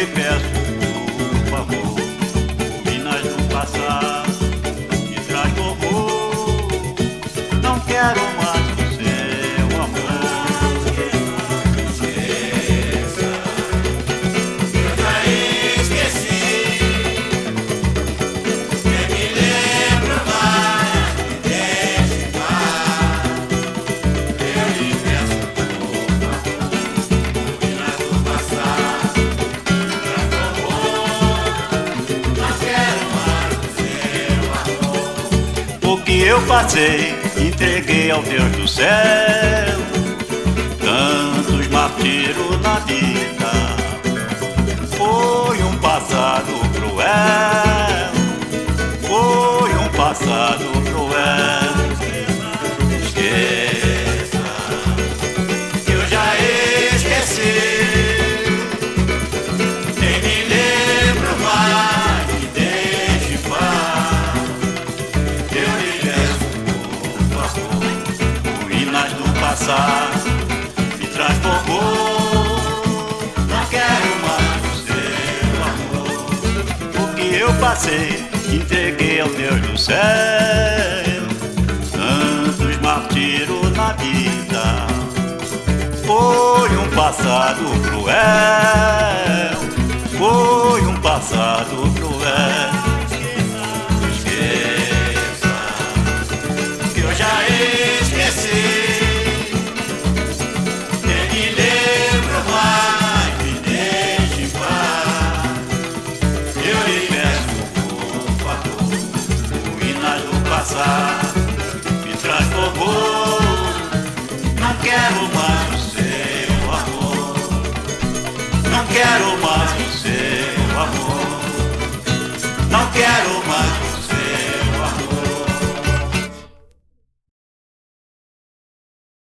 lhe peço, por favor, ruínas do passado me transformou. Não quero mais o seu amor. Esqueça, eu já esqueci. Nem me lembro mais, me deixe em paz. Eu lhe peço, por favor, ruínas do passado me transformou. Não quero mais o seu amor. O que eu passei, entreguei ao Deus do céu. Tantos martírios na vida, foi um passado cruel. Foi um passado cruel. Esqueça, Que eu já esqueci. Nem me lembro mais, me deixe em paz. Eu lhe peço, por favor, ruínas do passado me transformou. não quero mais o seu amor. O que eu passei, entreguei ao Deus do céu. Tantos martírios na vida, foi um passado cruel. Foi um passado cruel. Esqueça, que eu já esqueci. Nem me lembro mais, me deixe em paz. Eu lhe peço, por favor, Ruínas do passado me transformou. não quero mais o seu amor. Não quero mais o seu amor. Não quero